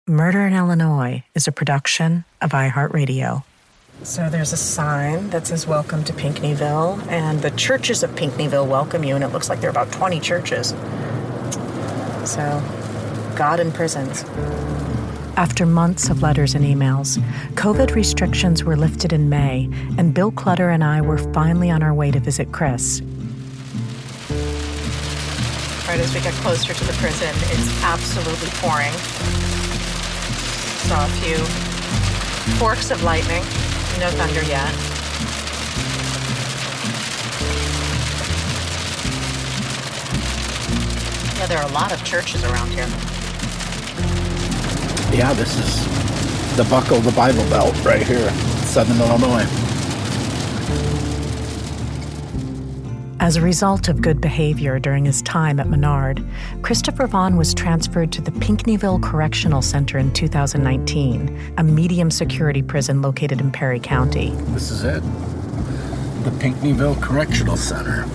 Murder in Illinois is a production of iHeartRadio. So there's a sign that says, "Welcome to Pinckneyville," and the churches of Pinckneyville welcome you, and it looks like there are about 20 churches. So, God in prisons. After months of letters and emails, COVID restrictions were lifted in May, and Bill Clutter and I were finally on our way to visit Chris. Right as we get closer to the prison, it's absolutely pouring. Saw a few forks of lightning. No thunder yet. Yeah, there are a lot of churches around here. Yeah, this is the Buckle the Bible Belt right here, Southern Illinois. As a result of good behavior during his time at Menard, Christopher Vaughn was transferred to the Pinckneyville Correctional Center in 2019, a medium security prison located in Perry County. This is it, the Pinckneyville Correctional Center.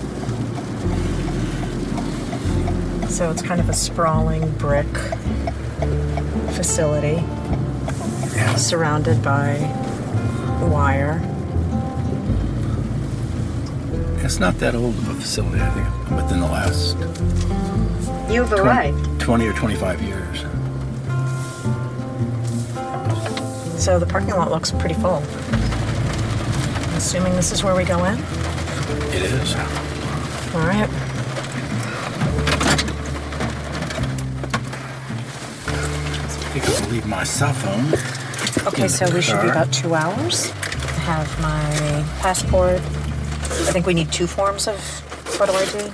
So it's kind of a sprawling brick facility, surrounded by wire. It's not that old of a facility, I think, within the last You've arrived. 20 or 25 years. So the parking lot looks pretty full. I'm assuming this is where we go in? It is. All right. I think I'll leave my cell phone. Okay, so we should be about 2 hours. I have my passport. I think we need 2 forms of photo ID.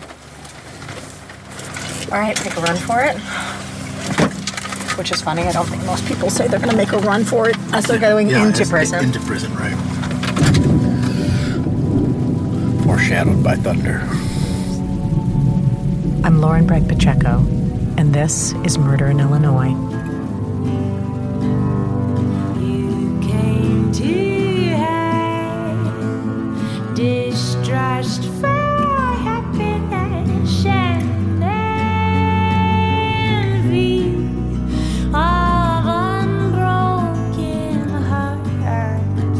All right, make a run for it. Which is funny. I don't think most people say they're going to make a run for it as they're going into prison. Into prison, right. Foreshadowed by thunder. I'm Lauren Bragg Pacheco, and this is Murder in Illinois. You came to hide, distrust for happiness and envy of unbroken hearts.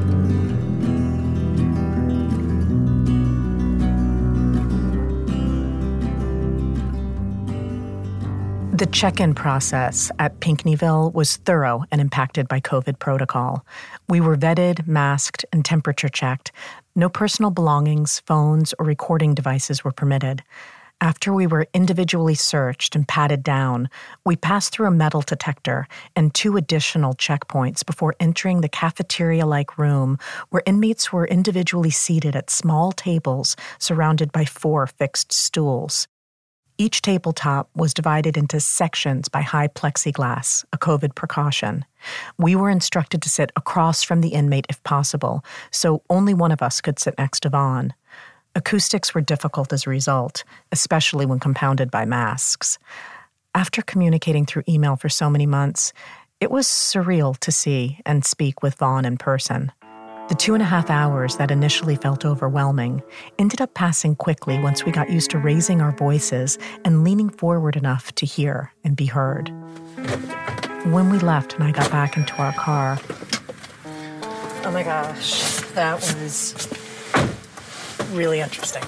The check-in process at Pinckneyville was thorough and impacted by COVID protocol. We were vetted, masked, and temperature checked. No personal belongings, phones, or recording devices were permitted. After we were individually searched and patted down, we passed through a metal detector and 2 additional checkpoints before entering the cafeteria-like room where inmates were individually seated at small tables surrounded by 4 fixed stools. Each tabletop was divided into sections by high plexiglass, a COVID precaution. We were instructed to sit across from the inmate if possible, so only one of us could sit next to Vaughn. Acoustics were difficult as a result, especially when compounded by masks. After communicating through email for so many months, it was surreal to see and speak with Vaughn in person. The 2.5 hours that initially felt overwhelming ended up passing quickly once we got used to raising our voices and leaning forward enough to hear and be heard. When we left and I got back into our car, oh my gosh, that was really interesting.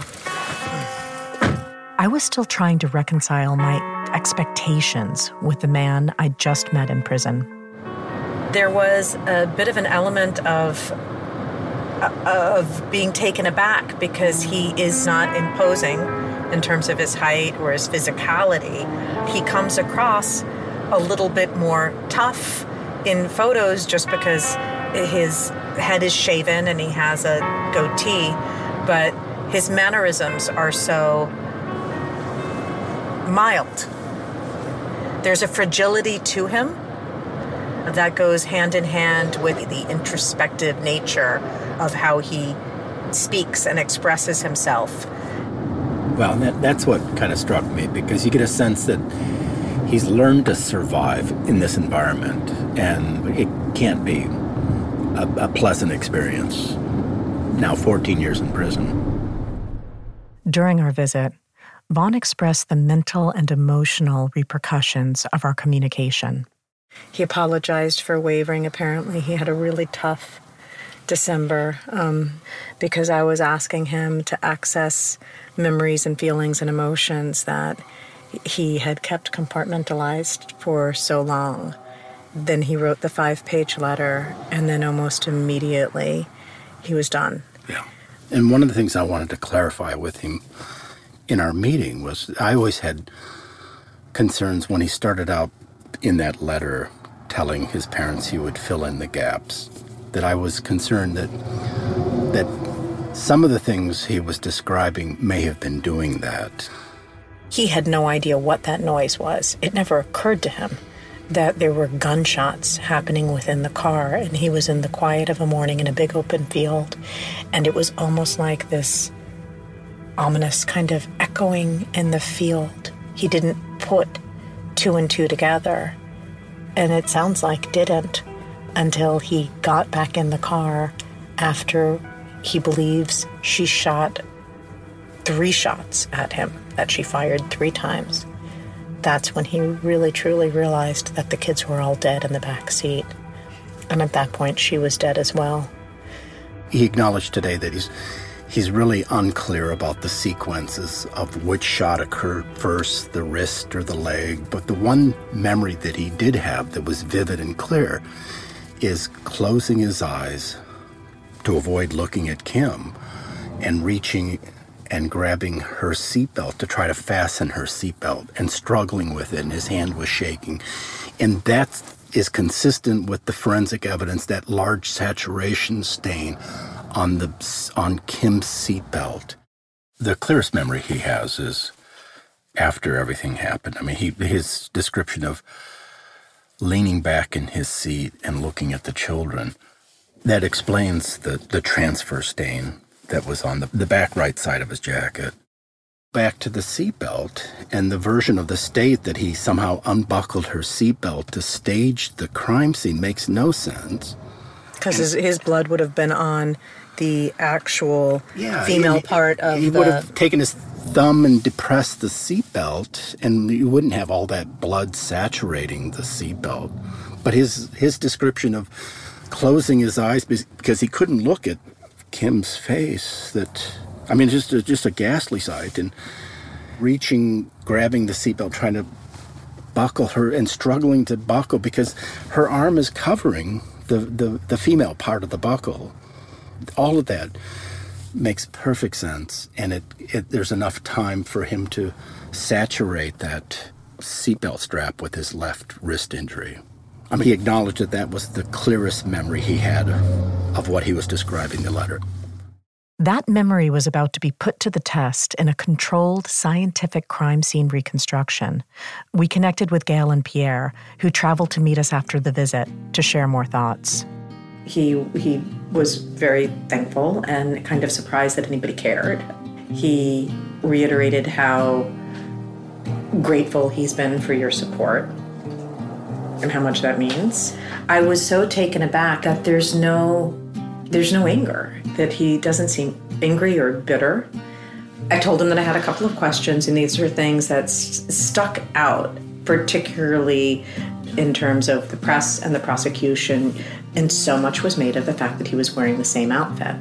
I was still trying to reconcile my expectations with the man I just met in prison. There was a bit of an element of being taken aback because he is not imposing in terms of his height or his physicality. He comes across a little bit more tough in photos just because his head is shaven and he has a goatee, but his mannerisms are so mild. There's a fragility to him that goes hand in hand with the introspective nature of how he speaks and expresses himself. Well, that's what kind of struck me, because you get a sense that he's learned to survive in this environment, and it can't be a pleasant experience. Now 14 years in prison. During our visit, Vaughn expressed the mental and emotional repercussions of our communication. He apologized for wavering. Apparently, he had a really tough December because I was asking him to access memories and feelings and emotions that he had kept compartmentalized for so long. Then he wrote the 5-page letter, and then almost immediately he was done. Yeah. And one of the things I wanted to clarify with him in our meeting was I always had concerns when he started out in that letter telling his parents he would fill in the gaps, that I was concerned that some of the things he was describing may have been doing that. He had no idea what that noise was. It never occurred to him that there were gunshots happening within the car, and he was in the quiet of a morning in a big open field, and it was almost like this ominous kind of echoing in the field. He didn't put 2 and 2 together, and it sounds like didn't until he got back in the car after he believes she shot 3 shots at him, that she fired 3 times. That's when he really, truly realized that the kids were all dead in the back seat. And at that point, she was dead as well. He acknowledged today that he's really unclear about the sequences of which shot occurred first, the wrist or the leg. But the one memory that he did have that was vivid and clear is closing his eyes to avoid looking at Kim and reaching and grabbing her seatbelt to try to fasten her seatbelt and struggling with it, and his hand was shaking. And that is consistent with the forensic evidence, that large saturation stain on Kim's seatbelt. The clearest memory he has is after everything happened. I mean, his description of leaning back in his seat and looking at the children, that explains the transfer stain that was on the back right side of his jacket. Back to the seatbelt and the version of the state that he somehow unbuckled her seatbelt to stage the crime scene makes no sense. Because his blood would have been on the actual female part of he would have taken his thumb and depressed the seatbelt, and you wouldn't have all that blood saturating the seatbelt. But his description of closing his eyes because he couldn't look at Kim's face, just a ghastly sight, and reaching, grabbing the seatbelt, trying to buckle her and struggling to buckle because her arm is covering the female part of the buckle. All of that makes perfect sense, and there's enough time for him to saturate that seatbelt strap with his left wrist injury. I mean, he acknowledged that was the clearest memory he had of what he was describing in the letter. That memory was about to be put to the test in a controlled scientific crime scene reconstruction. We connected with Gail and Pierre, who traveled to meet us after the visit to share more thoughts. He was very thankful and kind of surprised that anybody cared. He reiterated how grateful he's been for your support and how much that means. I was so taken aback that there's no anger, that he doesn't seem angry or bitter. I told him that I had a couple of questions, and these are things that stuck out, particularly in terms of the press and the prosecution, and so much was made of the fact that he was wearing the same outfit.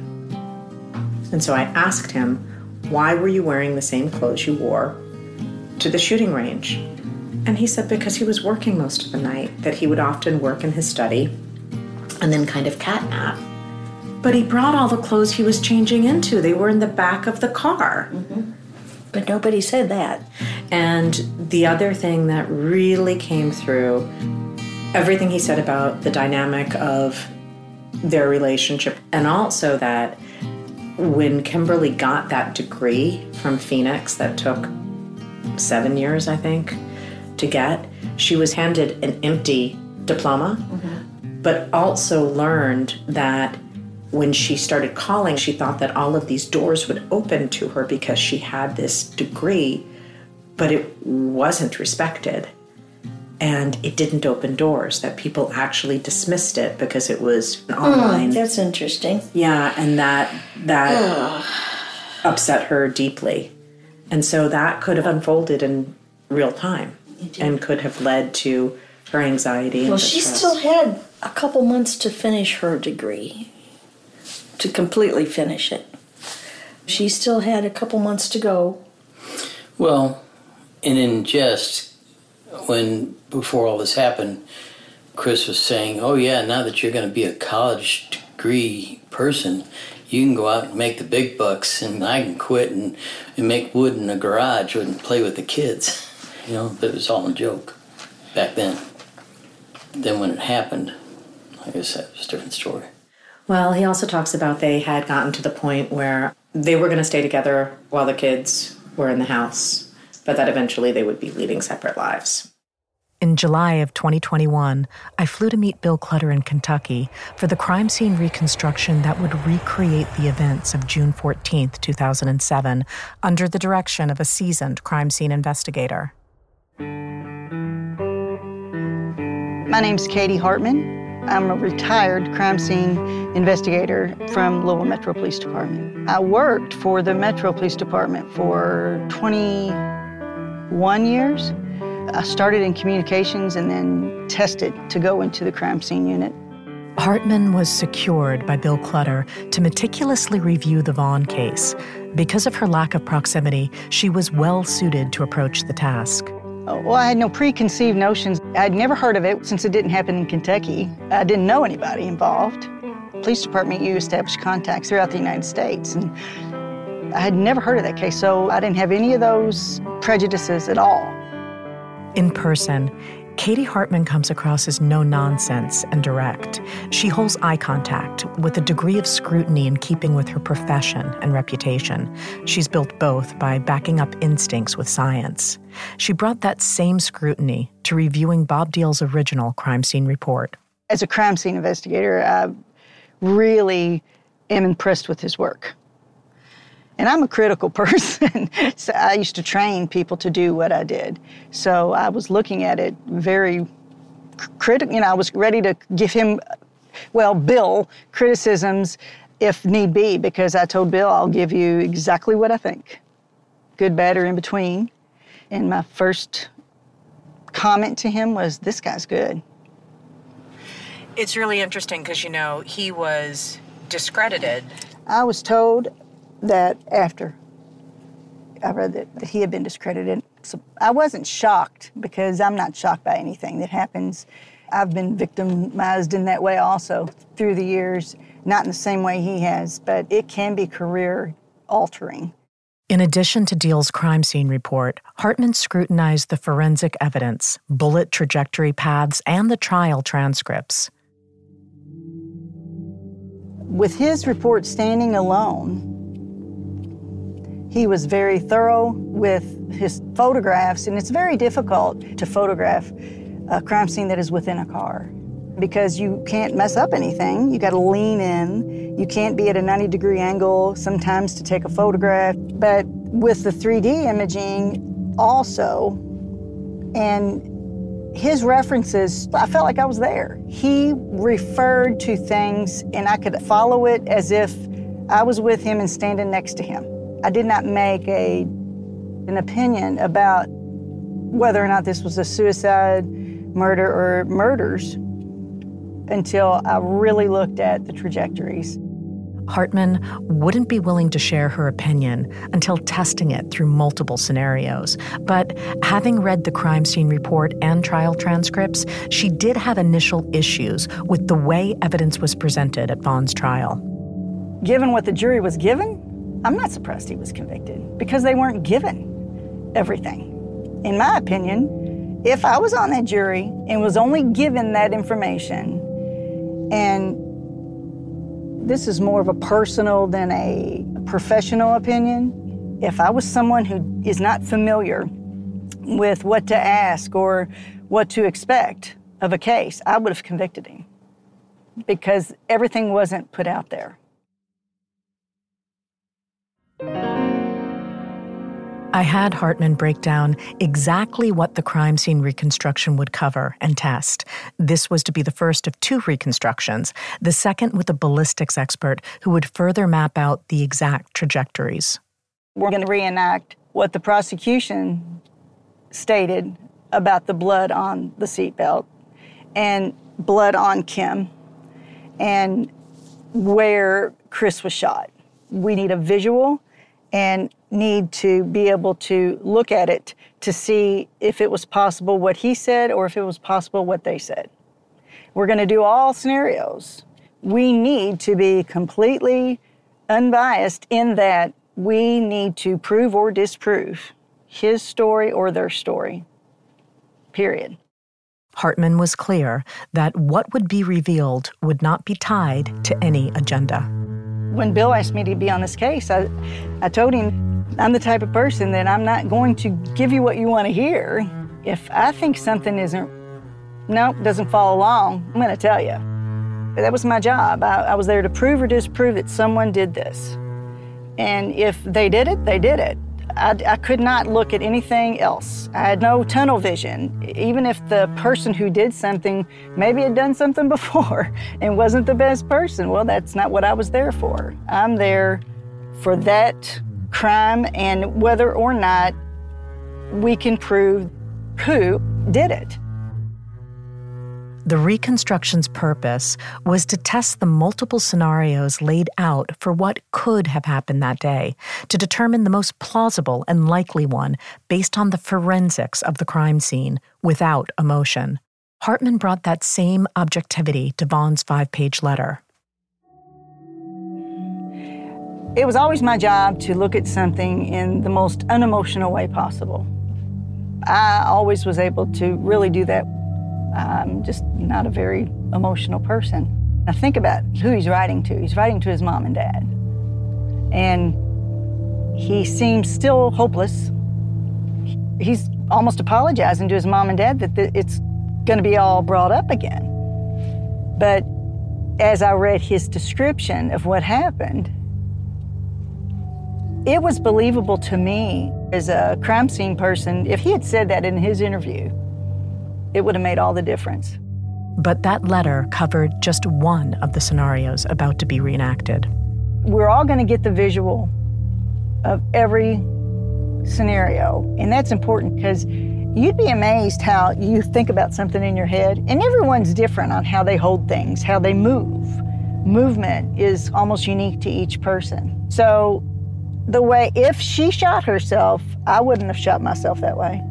And so I asked him, why were you wearing the same clothes you wore to the shooting range? And he said because he was working most of the night, that he would often work in his study and then kind of catnap. But he brought all the clothes he was changing into. They were in the back of the car. Mm-hmm. But nobody said that. And the other thing that really came through, everything he said about the dynamic of their relationship, and also that when Kimberly got that degree from Phoenix that took 7 years, I think, to get, she was handed an empty diploma, but also learned that when she started calling, she thought that all of these doors would open to her because she had this degree, but it wasn't respected. And it didn't open doors, that people actually dismissed it because it was online. That's interesting. Yeah, and that upset her deeply. And so that could have unfolded in real time and could have led to her anxiety and Well, the she stress. still had a couple months to finish her degree, to completely finish it. She still had a couple months to go. Well, and in jest, before all this happened, Chris was saying, oh yeah, now that you're going to be a college degree person, you can go out and make the big bucks, and I can quit and make wood in the garage and play with the kids. You know, but it was all a joke back then. Then when it happened, I guess that was a different story. Well, he also talks about they had gotten to the point where they were going to stay together while the kids were in the house, but that eventually they would be leading separate lives. In July of 2021, I flew to meet Bill Clutter in Kentucky for the crime scene reconstruction that would recreate the events of June 14th, 2007, under the direction of a seasoned crime scene investigator. My name's Katie Hartman. I'm a retired crime scene investigator from Louisville Metro Police Department. I worked for the Metro Police Department for 21 years. I started in communications and then tested to go into the crime scene unit. Hartman was secured by Bill Clutter to meticulously review the Vaughn case. Because of her lack of proximity, she was well suited to approach the task. Well, I had no preconceived notions. I'd never heard of it since it didn't happen in Kentucky. I didn't know anybody involved. Police department, you establish contacts throughout the United States, and I had never heard of that case, so I didn't have any of those prejudices at all. In person, Katie Hartman comes across as no-nonsense and direct. She holds eye contact with a degree of scrutiny in keeping with her profession and reputation. She's built both by backing up instincts with science. She brought that same scrutiny to reviewing Bob Deal's original crime scene report. As a crime scene investigator, I really am impressed with his work. And I'm a critical person, so I used to train people to do what I did. So I was looking at it very critical. You know, I was ready to give him, Bill, criticisms if need be, because I told Bill I'll give you exactly what I think, good, bad, or in between. And my first comment to him was, this guy's good. It's really interesting because, he was discredited. I was told that after I read that he had been discredited. So I wasn't shocked, because I'm not shocked by anything that happens. I've been victimized in that way also through the years, not in the same way he has, but it can be career altering. In addition to Deal's crime scene report, Hartman scrutinized the forensic evidence, bullet trajectory paths, and the trial transcripts. With his report standing alone, he was very thorough with his photographs, and it's very difficult to photograph a crime scene that is within a car because you can't mess up anything. You got to lean in. You can't be at a 90-degree angle sometimes to take a photograph. But with the 3D imaging also, and his references, I felt like I was there. He referred to things, and I could follow it as if I was with him and standing next to him. I did not make an opinion about whether or not this was a suicide, murder, or murders until I really looked at the trajectories. Hartman wouldn't be willing to share her opinion until testing it through multiple scenarios. But having read the crime scene report and trial transcripts, she did have initial issues with the way evidence was presented at Vaughn's trial. Given what the jury was given, I'm not surprised he was convicted, because they weren't given everything. In my opinion, if I was on that jury and was only given that information, and this is more of a personal than a professional opinion, if I was someone who is not familiar with what to ask or what to expect of a case, I would have convicted him, because everything wasn't put out there. I had Hartman break down exactly what the crime scene reconstruction would cover and test. This was to be the first of two reconstructions, the second with a ballistics expert who would further map out the exact trajectories. We're going to reenact what the prosecution stated about the blood on the seatbelt and blood on Kim and where Chris was shot. We need a visual and need to be able to look at it to see if it was possible what he said or if it was possible what they said. We're going to do all scenarios. We need to be completely unbiased in that we need to prove or disprove his story or their story, period. Hartman was clear that what would be revealed would not be tied to any agenda. When Bill asked me to be on this case, I told him, I'm the type of person that I'm not going to give you what you want to hear. If I think something doesn't follow along, I'm going to tell you. That was my job. I was there to prove or disprove that someone did this. And if they did it, they did it. I could not look at anything else. I had no tunnel vision. Even if the person who did something maybe had done something before and wasn't the best person, well, that's not what I was there for. I'm there for that crime and whether or not we can prove who did it. The reconstruction's purpose was to test the multiple scenarios laid out for what could have happened that day, to determine the most plausible and likely one based on the forensics of the crime scene without emotion. Hartman brought that same objectivity to Vaughn's 5-page letter. It was always my job to look at something in the most unemotional way possible. I always was able to really do that. I'm just not a very emotional person. Now think about who he's writing to. He's writing to his mom and dad. And he seems still hopeless. He's almost apologizing to his mom and dad that it's going to be all brought up again. But as I read his description of what happened, it was believable to me as a crime scene person. If he had said that in his interview, it would have made all the difference. But that letter covered just one of the scenarios about to be reenacted. We're all going to get the visual of every scenario, and that's important because you'd be amazed how you think about something in your head, and everyone's different on how they hold things, how they move. Movement is almost unique to each person. So the way, if she shot herself, I wouldn't have shot myself that way.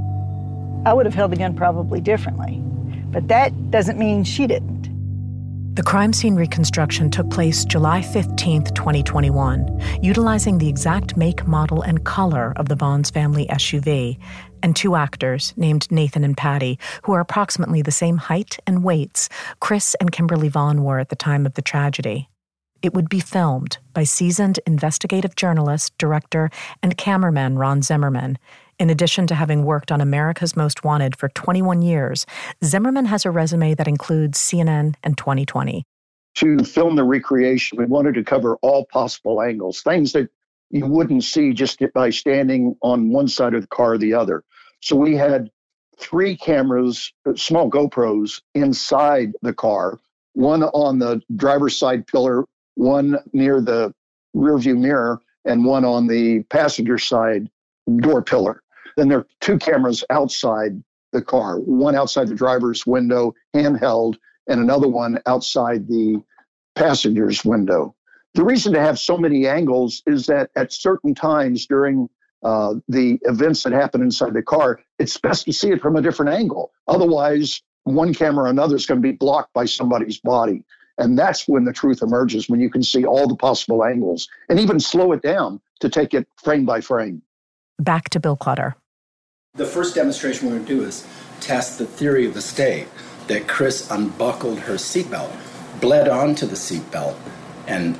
I would have held the gun probably differently, but that doesn't mean she didn't. The crime scene reconstruction took place July 15th, 2021, utilizing the exact make, model, and color of the Vaughn's family SUV, and two actors named Nathan and Patty, who are approximately the same height and weights Chris and Kimberly Vaughn were at the time of the tragedy. It would be filmed by seasoned investigative journalist, director, and cameraman Ron Zimmerman. In addition to having worked on America's Most Wanted for 21 years, Zimmerman has a resume that includes CNN and 2020. To film the recreation, we wanted to cover all possible angles, things that you wouldn't see just by standing on one side of the car or the other. So we had 3 cameras, small GoPros, inside the car, one on the driver's side pillar, one near the rearview mirror, and one on the passenger side door pillar. Then there are 2 cameras outside the car, one outside the driver's window, handheld, and another one outside the passenger's window. The reason to have so many angles is that at certain times during the events that happen inside the car, it's best to see it from a different angle. Otherwise, one camera or another is going to be blocked by somebody's body. And that's when the truth emerges, when you can see all the possible angles and even slow it down to take it frame by frame. Back to Bill Clutter. The first demonstration we're going to do is test the theory of the state that Chris unbuckled her seatbelt, bled onto the seatbelt, and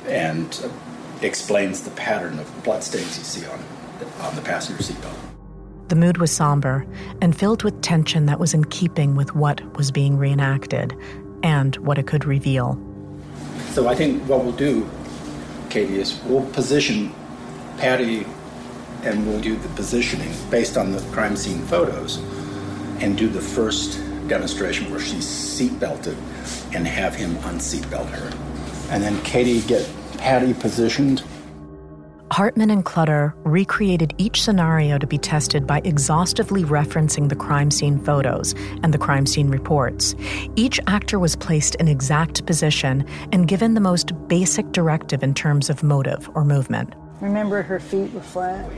explains the pattern of bloodstains you see on the passenger seatbelt. The mood was somber and filled with tension that was in keeping with what was being reenacted and what it could reveal. So I think what we'll do, Katie, is we'll position Patty and we'll do the positioning based on the crime scene photos and do the first demonstration where she's seatbelted and have him unseatbelt her. And then Katie get Patty positioned. Hartman and Clutter recreated each scenario to be tested by exhaustively referencing the crime scene photos and the crime scene reports. Each actor was placed in exact position and given the most basic directive in terms of motive or movement. Remember, her feet were flat.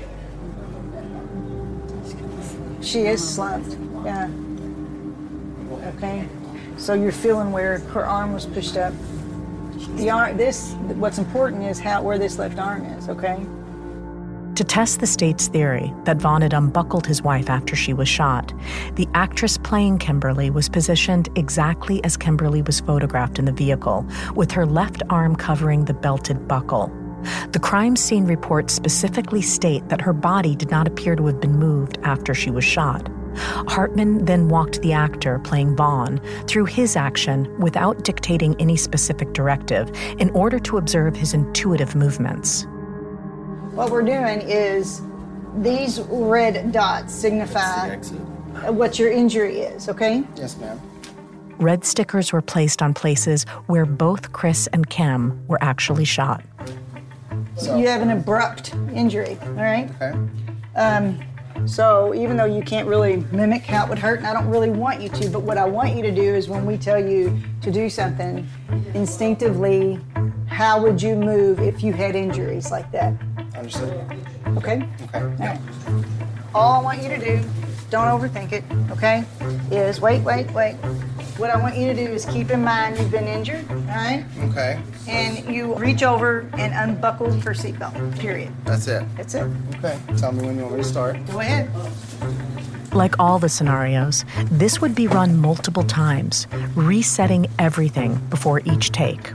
She is slumped, yeah. Okay, so you're feeling where her arm was pushed up. The arm, what's important is where this left arm is, okay? To test the state's theory that Vaughn had unbuckled his wife after she was shot, the actress playing Kimberly was positioned exactly as Kimberly was photographed in the vehicle, with her left arm covering the belted buckle. The crime scene reports specifically state that her body did not appear to have been moved after she was shot. Hartman then walked the actor playing Vaughn through his action without dictating any specific directive in order to observe his intuitive movements. What we're doing is these red dots signify what your injury is, okay? Yes, ma'am. Red stickers were placed on places where both Chris and Kim were actually shot. So you have an abrupt injury, all right? Okay. So even though you can't really mimic how it would hurt, and I don't really want you to, but what I want you to do is when we tell you to do something, instinctively, how would you move if you had injuries like that? Understood. Okay? Okay. All right. All I want you to do, don't overthink it, okay, is wait. What I want you to do is keep in mind you've been injured, all right? Okay. And you reach over and unbuckle her seatbelt, period. That's it. That's it. Okay. Tell me when you want me to start. Go ahead. Like all the scenarios, this would be run multiple times, resetting everything before each take.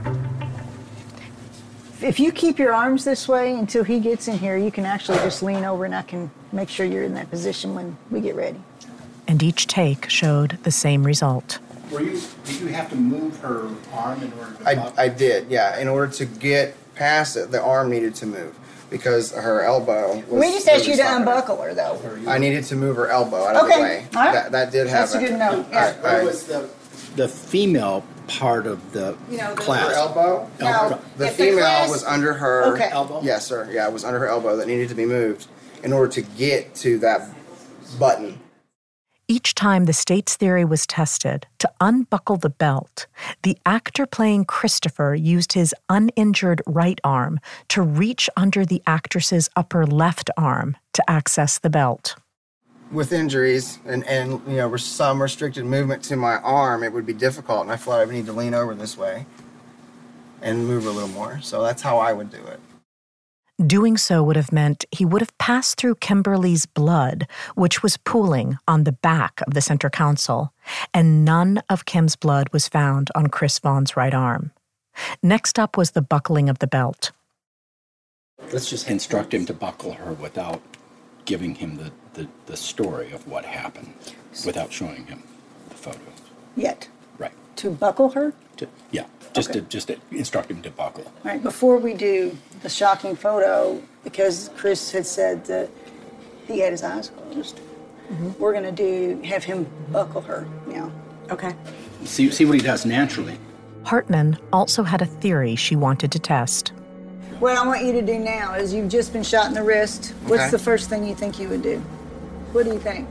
If you keep your arms this way until he gets in here, you can actually just lean over and I can make sure you're in that position when we get ready. And each take showed the same result. Did you have to move her arm in order to I did, yeah. In order to get past it, the arm needed to move because her elbow was... We just asked you to unbuckle her, though. I needed to move her elbow out of the way. All right. That did happen. That's a good note, yeah. What was the female part of the class? Her elbow? No, The if the female class- was under her elbow. Yes, sir. Yeah, it was under her elbow that needed to be moved in order to get to that button. Each time the state's theory was tested to unbuckle the belt, the actor playing Christopher used his uninjured right arm to reach under the actress's upper left arm to access the belt. With injuries and some restricted movement to my arm, it would be difficult, and I felt I would need to lean over this way and move a little more. So that's how I would do it. Doing so would have meant he would have passed through Kimberly's blood, which was pooling on the back of the center console, and none of Kim's blood was found on Chris Vaughn's right arm. Next up was the buckling of the belt. Let's just instruct him to buckle her without giving him the story of what happened, without showing him the photos. Yet. Right. To buckle her? Just to instruct him to buckle. All right, before we do the shocking photo, because Chris had said that he had his eyes closed, we're going to have him buckle her now. Okay. See what he does naturally. Hartman also had a theory she wanted to test. What I want you to do now is you've just been shot in the wrist. What's the first thing you think you would do? What do you think?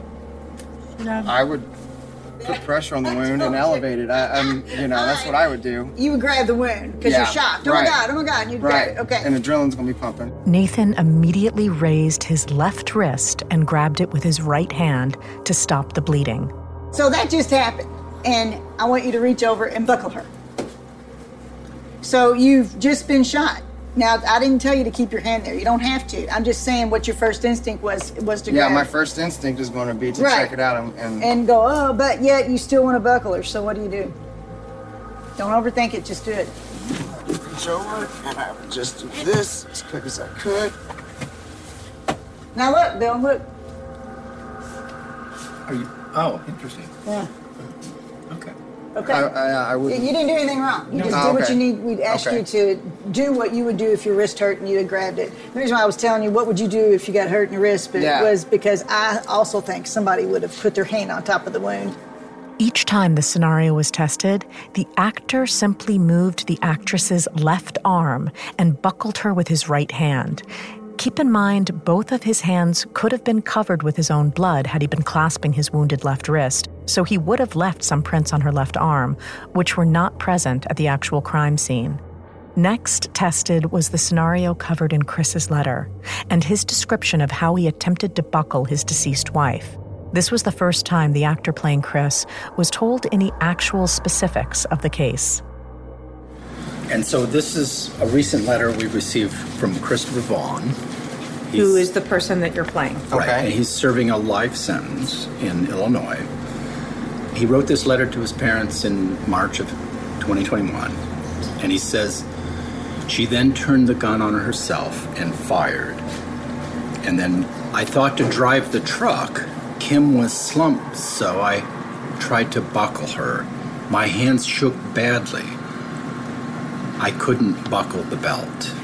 I would put pressure on the wound and elevate it. That's what I would do. You would grab the wound because you're shocked. Oh my God, and you'd grab it. Okay. And adrenaline's going to be pumping. Nathan immediately raised his left wrist and grabbed it with his right hand to stop the bleeding. So that just happened, and I want you to reach over and buckle her. So you've just been shot. Now, I didn't tell you to keep your hand there. You don't have to. I'm just saying what your first instinct was to grab. Yeah, my first instinct is going to be to check it out and go, but yet you still want to buckle her. So what do? Don't overthink it. Just do it. Reach over, and I would just do this as quick as I could. Now look, Bill, look. Are you? Oh, interesting. Yeah. Okay. I would. You didn't do anything wrong. You just did what you need. We'd asked you to do what you would do if your wrist hurt and you had grabbed it. The reason why I was telling you what would you do if you got hurt in your wrist, but it was because I also think somebody would have put their hand on top of the wound. Each time the scenario was tested, the actor simply moved the actress's left arm and buckled her with his right hand. Keep in mind, both of his hands could have been covered with his own blood had he been clasping his wounded left wrist, so he would have left some prints on her left arm, which were not present at the actual crime scene. Next tested was the scenario covered in Chris's letter and his description of how he attempted to buckle his deceased wife. This was the first time the actor playing Chris was told any actual specifics of the case. And so this is a recent letter we received from Christopher Vaughn. Who is the person that you're playing? Right, and he's serving a life sentence in Illinois. He wrote this letter to his parents in March of 2021, and he says, she then turned the gun on herself and fired. And then I thought to drive the truck. Kim was slumped, so I tried to buckle her. My hands shook badly. I couldn't buckle the belt.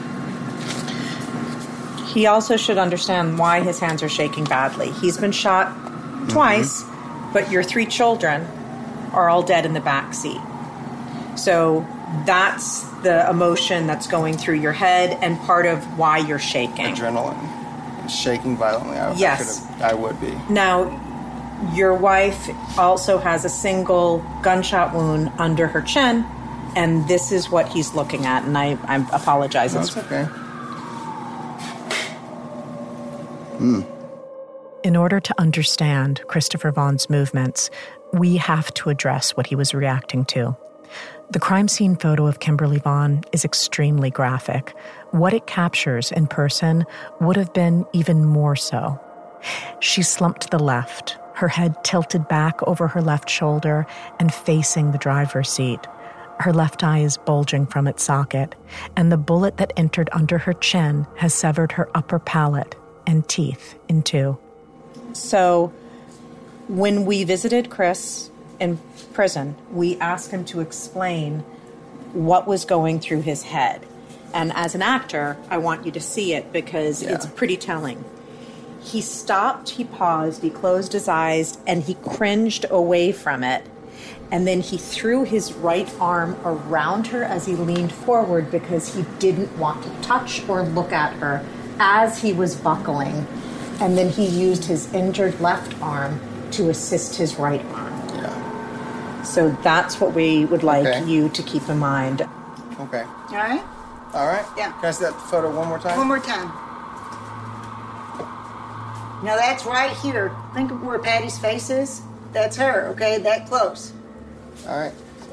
He also should understand why his hands are shaking badly. He's been shot twice, but your 3 children are all dead in the back seat. So that's the emotion that's going through your head and part of why you're shaking. Adrenaline. Shaking violently. Yes. I would be. Now, your wife also has a single gunshot wound under her chin, and this is what he's looking at, and I apologize. No, it's okay. In order to understand Christopher Vaughn's movements, we have to address what he was reacting to. The crime scene photo of Kimberly Vaughn is extremely graphic. What it captures in person would have been even more so. She slumped to the left, her head tilted back over her left shoulder and facing the driver's seat. Her left eye is bulging from its socket, and the bullet that entered under her chin has severed her upper palate and teeth in 2. So, when we visited Chris in prison, we asked him to explain what was going through his head. And as an actor, I want you to see it because it's pretty telling. He stopped, he paused, he closed his eyes, and he cringed away from it. And then he threw his right arm around her as he leaned forward because he didn't want to touch or look at her as he was buckling. And then he used his injured left arm to assist his right arm. Yeah. So that's what we would like you to keep in mind. Okay. All right? All right? Yeah. Can I see that photo one more time? One more time. Now that's right here. Think of where Patty's face is. That's her, okay? That close. All right.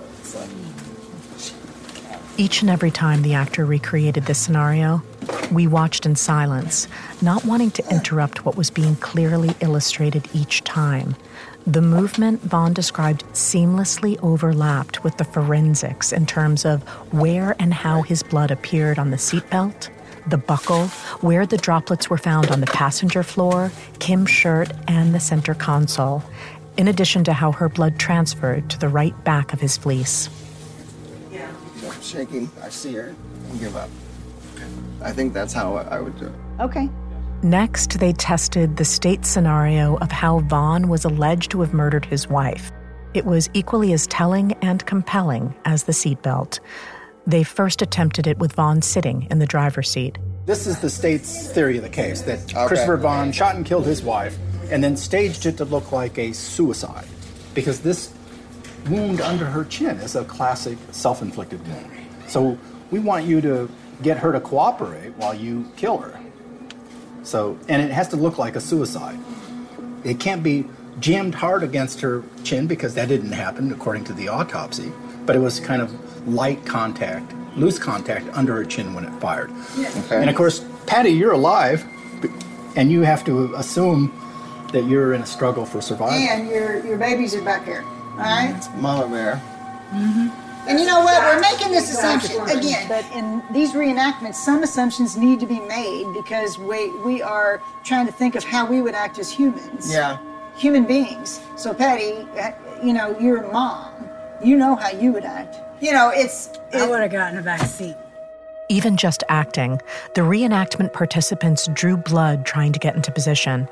Each and every time the actor recreated this scenario, we watched in silence, not wanting to interrupt what was being clearly illustrated each time. The movement Vaughn described seamlessly overlapped with the forensics in terms of where and how his blood appeared on the seatbelt, the buckle, where the droplets were found on the passenger floor, Kim's shirt, and the center console, in addition to how her blood transferred to the right back of his fleece. Yeah. Shaking. I see her. I give up. I think that's how I would do it. Okay. Next, they tested the state scenario of how Vaughn was alleged to have murdered his wife. It was equally as telling and compelling as the seatbelt. They first attempted it with Vaughn sitting in the driver's seat. This is the state's theory of the case, that Christopher Vaughn shot and killed his wife and then staged it to look like a suicide, because this wound under her chin is a classic self-inflicted wound. So we want you to get her to cooperate while you kill her. So, and it has to look like a suicide. It can't be jammed hard against her chin, because that didn't happen according to the autopsy, but it was kind of light contact, loose contact under her chin when it fired. Yeah. Okay. And of course, Patty, you're alive, and you have to assume that you're in a struggle for survival. And your babies are back here. All right? Mama bear. And you know what? We're making this assumption again. But in these reenactments, some assumptions need to be made because we are trying to think of how we would act as humans. Yeah. Human beings. So Patty, you know, you're a mom. You know how you would act. You know, I would have gotten a back seat. Even just acting, the reenactment participants drew blood trying to get into position.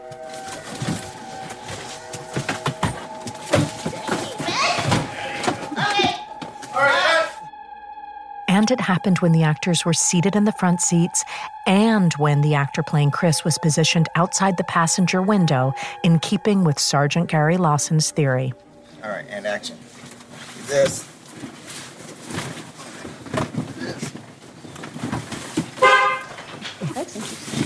And it happened when the actors were seated in the front seats and when the actor playing Chris was positioned outside the passenger window, in keeping with Sergeant Gary Lawson's theory. All right, and action. This. That's interesting.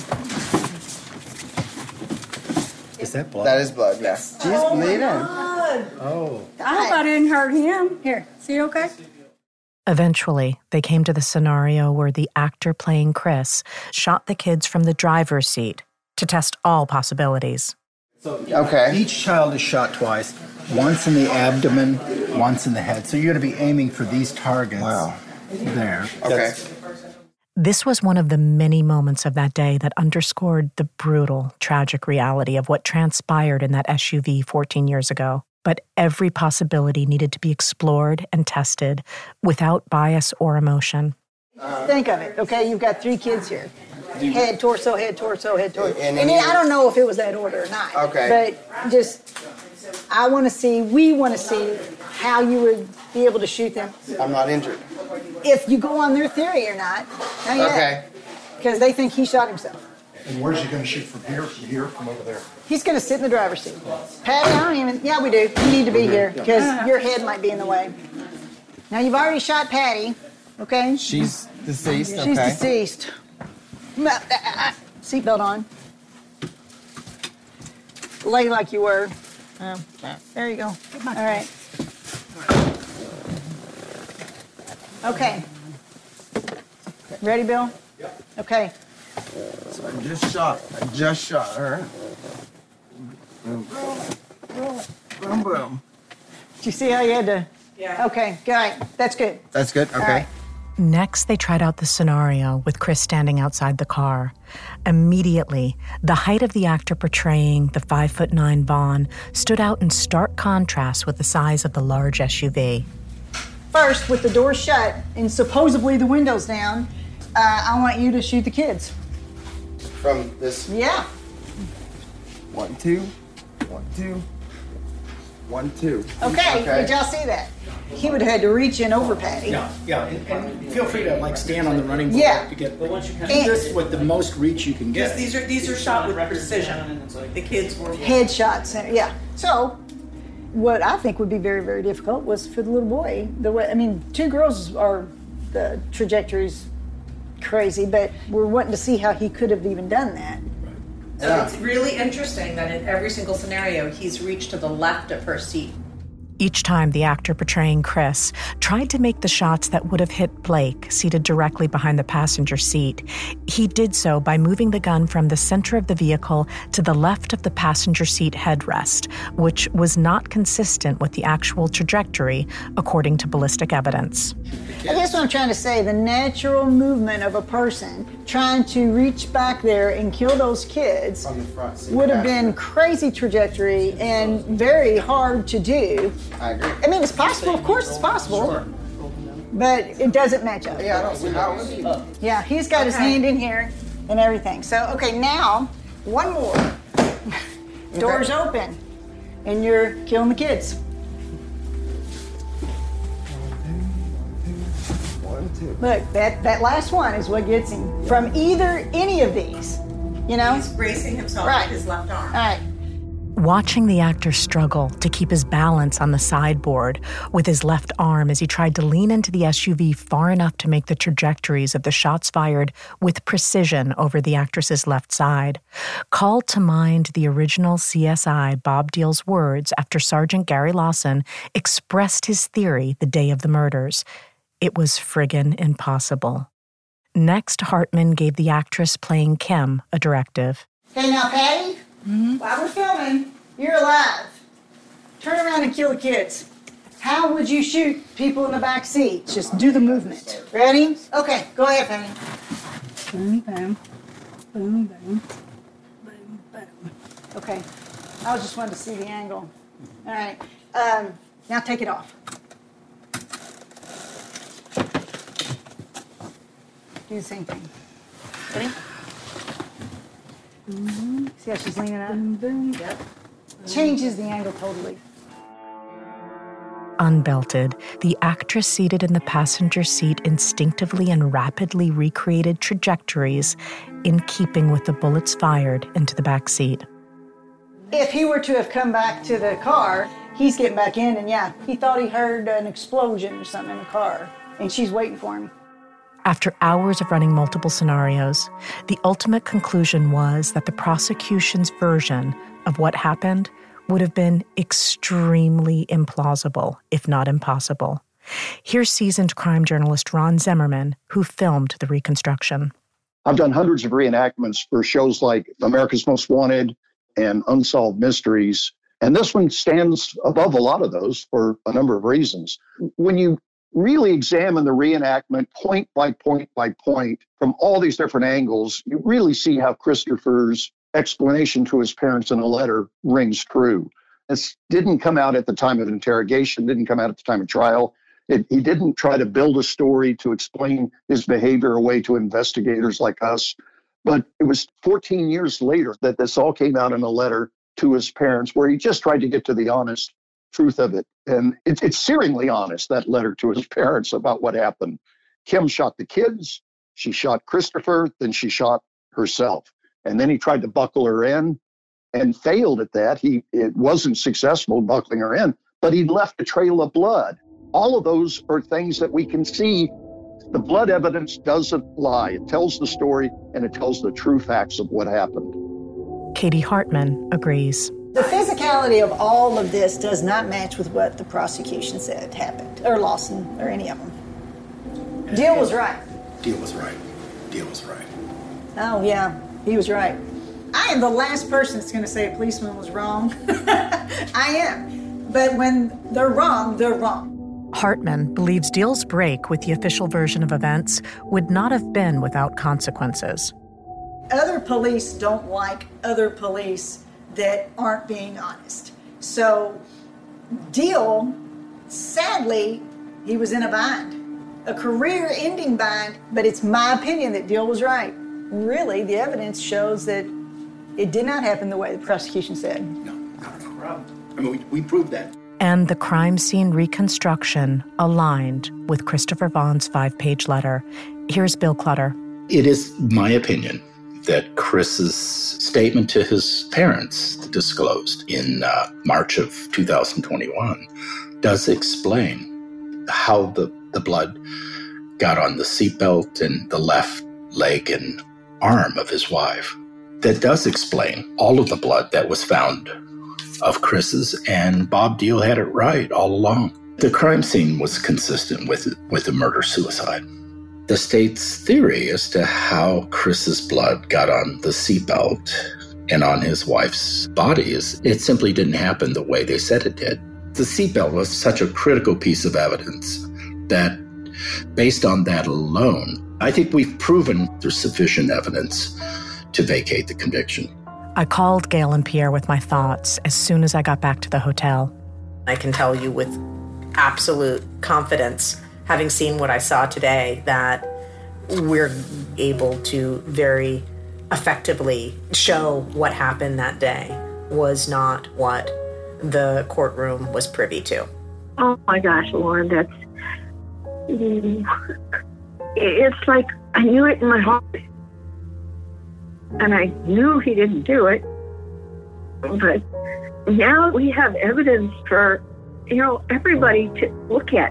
Is that blood? That is blood, yes. She's bleeding. Oh. I hope I didn't hurt him. Here, see, okay? Eventually, they came to the scenario where the actor playing Chris shot the kids from the driver's seat to test all possibilities. Okay. Each child is shot twice, once in the abdomen, once in the head. So you're going to be aiming for these targets. Wow. There. Okay. This was one of the many moments of that day that underscored the brutal, tragic reality of what transpired in that SUV 14 years ago. But every possibility needed to be explored and tested without bias or emotion. Think of it, okay? You've got 3 kids here. Head, torso, head, torso, head, torso. And And I don't know if it was that order or not. Okay. But just, we want to see how you would be able to shoot them. I'm not injured. If you go on their theory or not. Okay. Because they think he shot himself. And where's he going to shoot from here, from over there? He's going to sit in the driver's seat. Patty, I don't even, yeah, we do. You need to be here because your head might be in the way. Now, you've already shot Patty, okay? She's deceased, okay. She's deceased. Seatbelt on. Lay like you were. There you go. All right. Okay. Ready, Bill? Yep. Okay. So I just shot her. Boom, boom, boom. Did you see how you had to? Yeah. Okay, all right. That's good. That's good, okay. right. Next, they tried out the scenario with Chris standing outside the car. Immediately, the height of the actor portraying the 5'9" Vaughn stood out in stark contrast with the size of the large SUV. First, with the door shut and supposedly the windows down, I want you to shoot the kids. From this. Yeah. 1, 2, 1, 2, 1, 2. Okay. Did y'all see that? He would have had to reach in over Patty. Yeah, and feel free to stand on the running board Yeah. to get But once you kind this with the most reach you can get. these are shot with precision. The kids were Headshots. Yeah. So, what I think would be very, very difficult was for the little boy. Two girls are the trajectories crazy, but we're wanting to see how he could have even done that. So it's really interesting that in every single scenario, he's reached to the left of her seat. Each time the actor portraying Chris tried to make the shots that would have hit Blake, seated directly behind the passenger seat, he did so by moving the gun from the center of the vehicle to the left of the passenger seat headrest, which was not consistent with the actual trajectory, according to ballistic evidence. I guess what I'm trying to say, the natural movement of a person trying to reach back there and kill those kids From the front seat. would have been crazy trajectory and very hard to do. I agree. I mean, it's possible, of course it's possible, Sure. but it doesn't match up. Yeah, I don't see how it would be. Yeah, he's got his hand in here and everything. So, okay, now, one more. Doors open, and you're killing the kids. 1, 2. Look, that last one is what gets him from any of these, you know? He's bracing himself Right. with his left arm. All right. Watching the actor struggle to keep his balance on the sideboard with his left arm as he tried to lean into the SUV far enough to make the trajectories of the shots fired with precision over the actress's left side, called to mind the original CSI Bob Deal's words after Sergeant Gary Lawson expressed his theory the day of the murders. It was friggin' impossible. Next, Hartman gave the actress playing Kim a directive. Okay, now, Patty, while we're filming, you're alive. Turn around and kill the kids. How would you shoot people in the back seat? Just do the movement. Ready? Okay, go ahead, Patty. Boom, boom. Boom, boom. Boom, boom. Okay, I just wanted to see the angle. All right, now take it off. Do the same thing. Ready? See how she's leaning up? Boom, boom. Yep. Changes the angle totally. unbelted, the actress seated in the passenger seat instinctively and rapidly recreated trajectories in keeping with the bullets fired into the back seat. If he were to have come back to the car, he's getting back in, and yeah, he thought he heard an explosion or something in the car, and she's waiting for him. After hours of running multiple scenarios, the ultimate conclusion was that the prosecution's version of what happened would have been extremely implausible, if not impossible. Here's seasoned crime journalist Ron Zimmerman, who filmed the reconstruction. I've done hundreds of reenactments for shows like America's Most Wanted and Unsolved Mysteries, and this one stands above a lot of those for a number of reasons. When you really examine the reenactment point by point by point from all these different angles, you really see how Christopher's explanation to his parents in a letter rings true. This didn't come out at the time of interrogation, didn't come out at the time of trial. He didn't try to build a story to explain his behavior away to investigators like us. But it was 14 years later that this all came out in a letter to his parents where he just tried to get to the honest truth of it. And it's searingly honest, that letter to his parents about what happened. Kim shot the kids, she shot Christopher, then she shot herself. And then he tried to buckle her in and failed at that. It wasn't successful buckling her in, but he left a trail of blood. All of those are things that we can see. The blood evidence doesn't lie. It tells the story, and it tells the true facts of what happened. Katie Hartman agrees. The physicality of all of this does not match with what the prosecution said happened, or Lawson, or any of them. Deal was right. Deal was right. Deal was right. Oh, yeah, he was right. I am the last person that's going to say a policeman was wrong. I am. But when they're wrong, they're wrong. Hartman believes Deal's break with the official version of events would not have been without consequences. Other police don't like other police that aren't being honest. So Deal, sadly, he was in a bind, a career-ending bind, but it's my opinion that Deal was right. Really, the evidence shows that it did not happen the way the prosecution said. No. I mean, we proved that. And the crime scene reconstruction aligned with Christopher Vaughn's 5-page letter. Here's Bill Clutter. It is my opinion that Chris's statement to his parents, disclosed in March of 2021, does explain how the blood got on the seatbelt and the left leg and arm of his wife. That does explain all of the blood that was found of Chris's, and Bob Deal had it right all along. The crime scene was consistent with a murder-suicide. The state's theory as to how Chris's blood got on the seatbelt and on his wife's body is it simply didn't happen the way they said it did. The seatbelt was such a critical piece of evidence that, based on that alone, I think we've proven there's sufficient evidence to vacate the conviction. I called Gail and Pierre with my thoughts as soon as I got back to the hotel. I can tell you with absolute confidence, having seen what I saw today, that we're able to very effectively show what happened that day was not what the courtroom was privy to. Oh my gosh, Lauren, it's like I knew it in my heart. And I knew he didn't do it. But now we have evidence for, everybody to look at.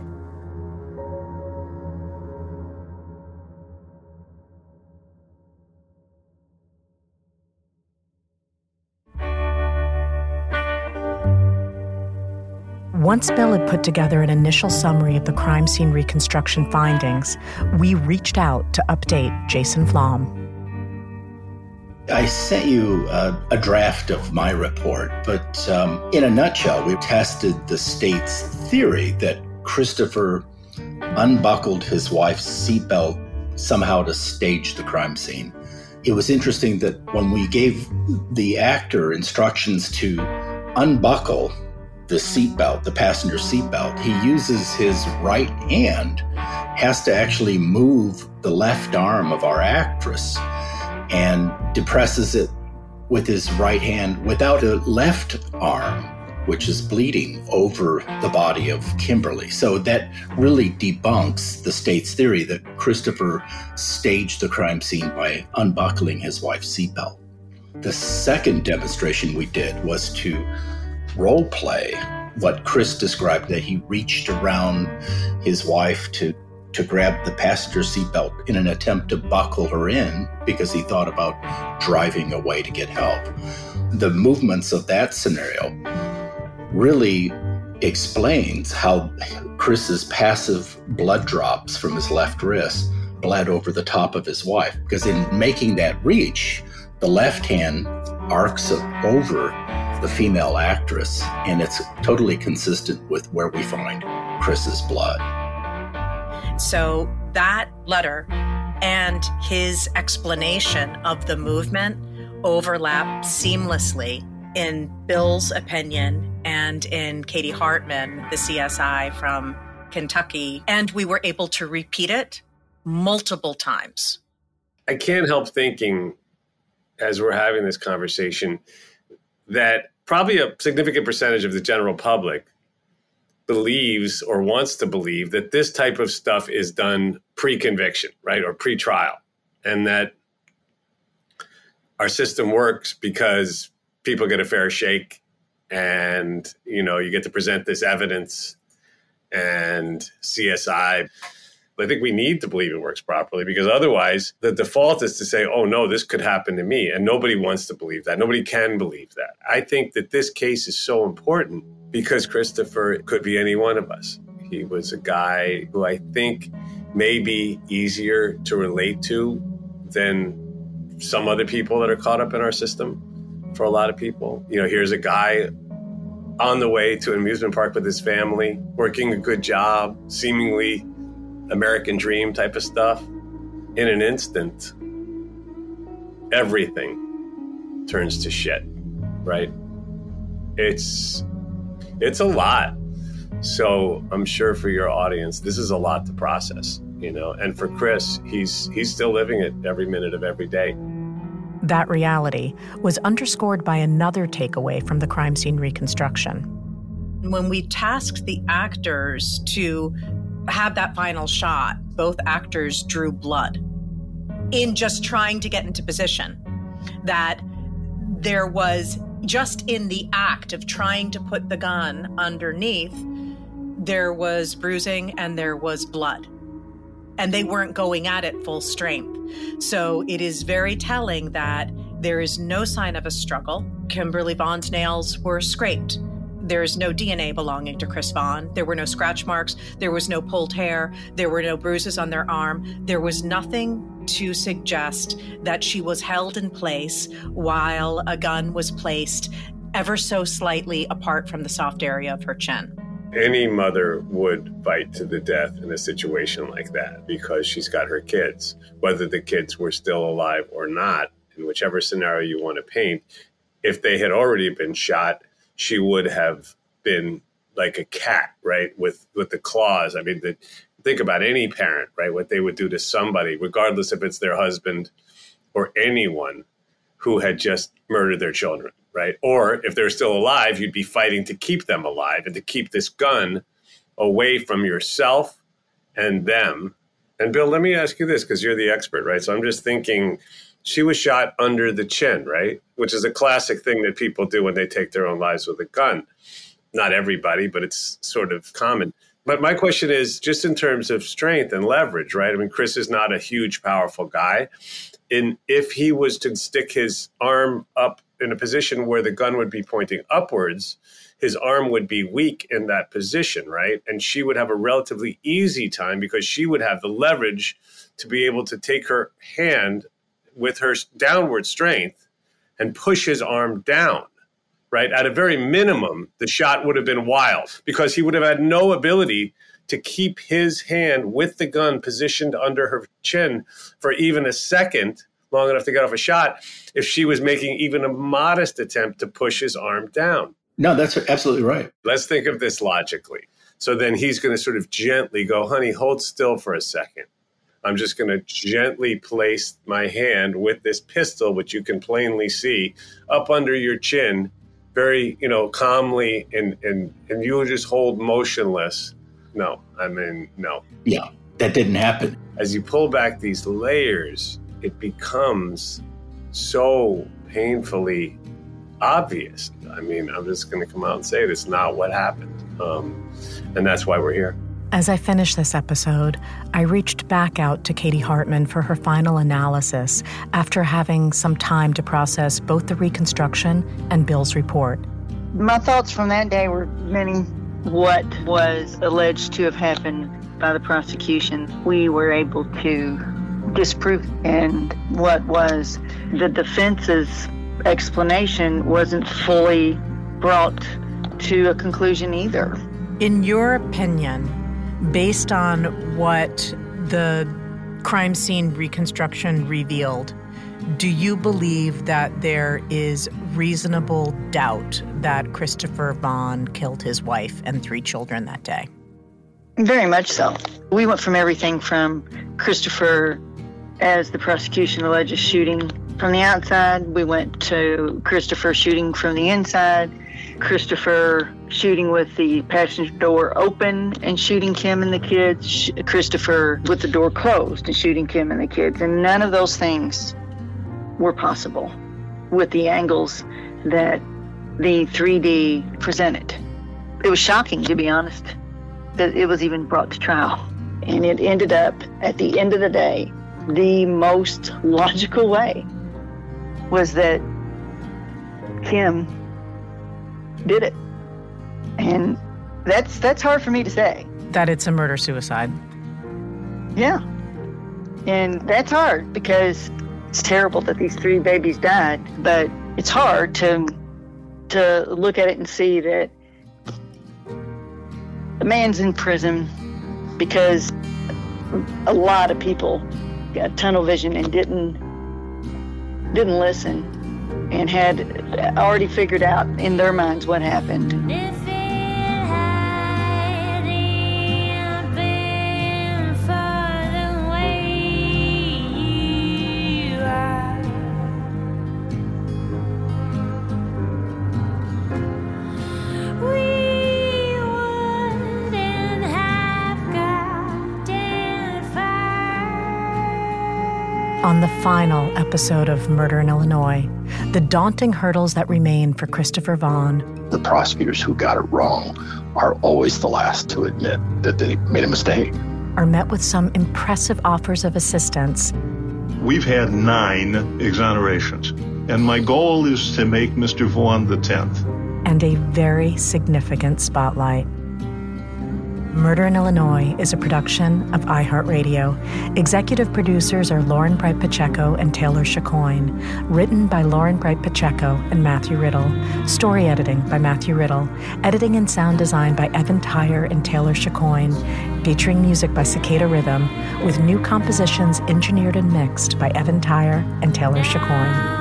Once Bill had put together an initial summary of the crime scene reconstruction findings, we reached out to update Jason Flom. I sent you a draft of my report, but in a nutshell, we tested the state's theory that Christopher unbuckled his wife's seatbelt somehow to stage the crime scene. It was interesting that when we gave the actor instructions to unbuckle the seatbelt, the passenger seatbelt, he uses his right hand, has to actually move the left arm of our actress and depresses it with his right hand without a left arm which is bleeding over the body of Kimberly. So that really debunks the state's theory that Christopher staged the crime scene by unbuckling his wife's seatbelt. The second demonstration we did was to role play what Chris described, that he reached around his wife to grab the passenger seatbelt in an attempt to buckle her in because he thought about driving away to get help. The movements of that scenario really explains how Chris's passive blood drops from his left wrist bled over the top of his wife, because in making that reach, the left hand arcs over the female actress, and it's totally consistent with where we find Chris's blood. So that letter and his explanation of the movement overlap seamlessly in Bill's opinion and in Katie Hartman, the CSI from Kentucky. And we were able to repeat it multiple times. I can't help thinking, as we're having this conversation, that probably a significant percentage of the general public believes or wants to believe that this type of stuff is done pre-conviction, right, or pre-trial, and that our system works because people get a fair shake and, you get to present this evidence and CSI. I think we need to believe it works properly, because otherwise the default is to say, oh, no, this could happen to me. And nobody wants to believe that. Nobody can believe that. I think that this case is so important because Christopher could be any one of us. He was a guy who I think may be easier to relate to than some other people that are caught up in our system. For a lot of people, here's a guy on the way to an amusement park with his family, working a good job, seemingly American dream type of stuff. In an instant, everything turns to shit, right? It's a lot. So I'm sure for your audience, this is a lot to process, and for Chris, he's still living it every minute of every day. That reality was underscored by another takeaway from the crime scene reconstruction. When we tasked the actors to have that final shot, both actors drew blood in just trying to get into position. That there was, just in the act of trying to put the gun underneath, there was bruising and there was blood. And they weren't going at it full strength. So it is very telling that there is no sign of a struggle. Kimberly Vaughn's nails were scraped. There is no DNA belonging to Chris Vaughn. There were no scratch marks. There was no pulled hair. There were no bruises on their arm. There was nothing to suggest that she was held in place while a gun was placed ever so slightly apart from the soft area of her chin. Any mother would fight to the death in a situation like that because she's got her kids, whether the kids were still alive or not, in whichever scenario you want to paint. If they had already been shot, she would have been like a cat, right, with the claws. I mean, think about any parent, right, what they would do to somebody, regardless if it's their husband or anyone who had just murdered their children, right? Or if they're still alive, you'd be fighting to keep them alive and to keep this gun away from yourself and them. And Bill, let me ask you this, because you're the expert, right? So I'm just thinking, she was shot under the chin, right? Which is a classic thing that people do when they take their own lives with a gun. Not everybody, but it's sort of common. But my question is just in terms of strength and leverage, right? I mean, Chris is not a huge, powerful guy. And if he was to stick his arm up in a position where the gun would be pointing upwards, his arm would be weak in that position, right? And she would have a relatively easy time because she would have the leverage to be able to take her hand with her downward strength and push his arm down, right? At a very minimum, the shot would have been wild because he would have had no ability to keep his hand with the gun positioned under her chin for even a second, long enough to get off a shot, if she was making even a modest attempt to push his arm down. No, that's absolutely right. Let's think of this logically. So then he's going to sort of gently go, honey, hold still for a second. I'm just going to gently place my hand with this pistol, which you can plainly see, up under your chin, very, calmly and you would just hold motionless. No. Yeah, that didn't happen. As you pull back these layers, it becomes so painfully obvious. I mean, I'm just going to come out and say it's not what happened. And that's why we're here. As I finished this episode, I reached back out to Katie Hartman for her final analysis after having some time to process both the reconstruction and Bill's report. My thoughts from that day were many. What was alleged to have happened by the prosecution, we were able to disprove. And what was the defense's explanation wasn't fully brought to a conclusion either. In your opinion, based on what the crime scene reconstruction revealed, do you believe that there is reasonable doubt that Christopher Vaughn killed his wife and 3 children that day? Very much so. We went from everything from Christopher, as the prosecution alleges, shooting from the outside. We went to Christopher shooting from the inside. Christopher shooting with the passenger door open and shooting Kim and the kids. Christopher with the door closed and shooting Kim and the kids. And none of those things were possible with the angles that the 3D presented. It was shocking, to be honest, that it was even brought to trial. And it ended up, at the end of the day, the most logical way was that Kim did it. And that's hard for me to say. That it's a murder-suicide. Yeah. And that's hard because it's terrible that these 3 babies died, but it's hard to look at it and see that the man's in prison because a lot of people got tunnel vision and didn't listen and had already figured out in their minds what happened. On the final episode of Murder in Illinois, the daunting hurdles that remain for Christopher Vaughn. The prosecutors who got it wrong are always the last to admit that they made a mistake. Are met with some impressive offers of assistance. We've had 9 exonerations, and my goal is to make Mr. Vaughn the 10th. And a very significant spotlight. Murder in Illinois is a production of iHeartRadio. Executive producers are Lauren Bright Pacheco and Taylor Chacoin. Written by Lauren Bright Pacheco and Matthew Riddle. Story editing by Matthew Riddle. Editing and sound design by Evan Tyre and Taylor Chacoin. Featuring music by Cicada Rhythm, with new compositions engineered and mixed by Evan Tyre and Taylor Chacoin.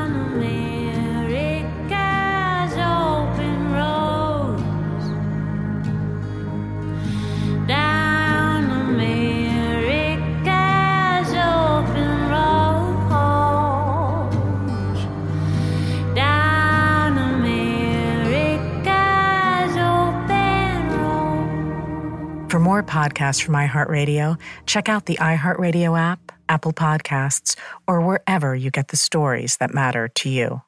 For more podcasts from iHeartRadio, check out the iHeartRadio app, Apple Podcasts, or wherever you get the stories that matter to you.